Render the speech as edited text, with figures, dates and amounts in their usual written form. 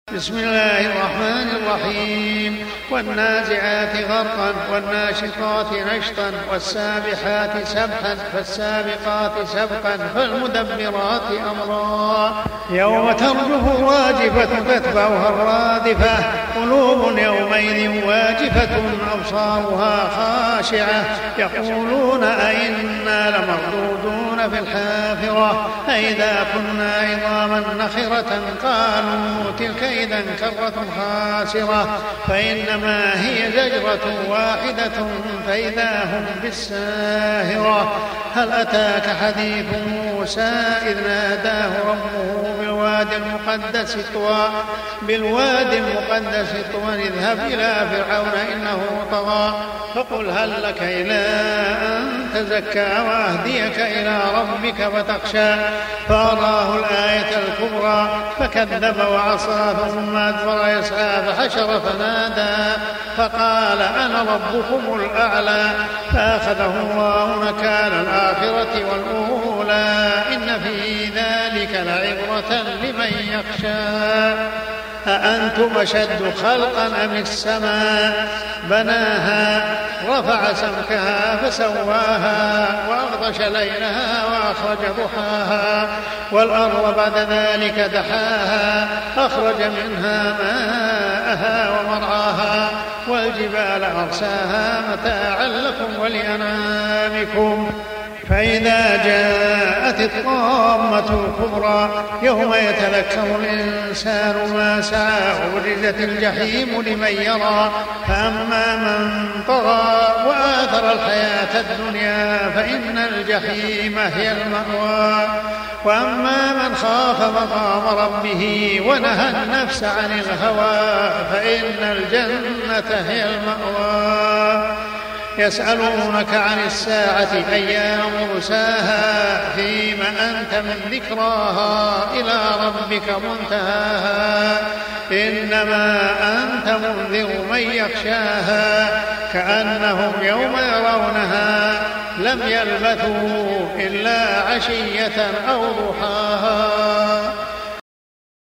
بسم الله الرحمن الرحيم. والنازعات غرقا والناشطات نشطا والسابحات سبحا فالسابقات سبقا فالمدبرات أمرا. يوم ترجف الراجفة تتبعها الرادفة قلوب يومئذ واجفة أبصارها خاشعة يقولون أئنا لمردودون في الحافرة أئذا كنا عظاما نخرة قالوا تلك إذا كرة خاسرة فإنما هي زجرة واحدة فإذا هم بالساهرة. هل أتاك حديث موسى إذ ناداه ربه بالوادي المقدس طوى اذهب إلى فرعون إنه طغى فقل هل لك إلى أن تزكى وأهديك إلى ربك فتخشى فأراه الآية الكبرى فكذب وعصى ثم أدبر يسعى فحشر فنادى فقال أنا ربكم الأعلى فأخذه الله نكال الآخرة والأولى إن في ذلك لعبرة لمن يخشى. أأنتم أشد خلقا أم السماء بناها رفع سمكها فسواها وأغطش ليلها وأخرج ضحاها والأرض بعد ذلك دحاها أخرج منها ماءها ومرعاها والجبال أرساها متاعا لكم ولأنعامكم. فإذا جاءت الطامة الكبرى يوم يتذكر الإنسان ما سعى وبرزت الجحيم لمن يرى فأما من طغى وآثر الحياة الدنيا فإن الجحيم هي المأوى وأما من خاف مقام ربه ونهى النفس عن الهوى فإن الجنة هي المأوى. يسألونك عن الساعة أيان مرساها فيما أنت من ذكراها إلى ربك منتهاها إنما أنت منذر من يخشاها كأنهم يوم يرونها لم يلبثوا إلا عشية أو ضحاها.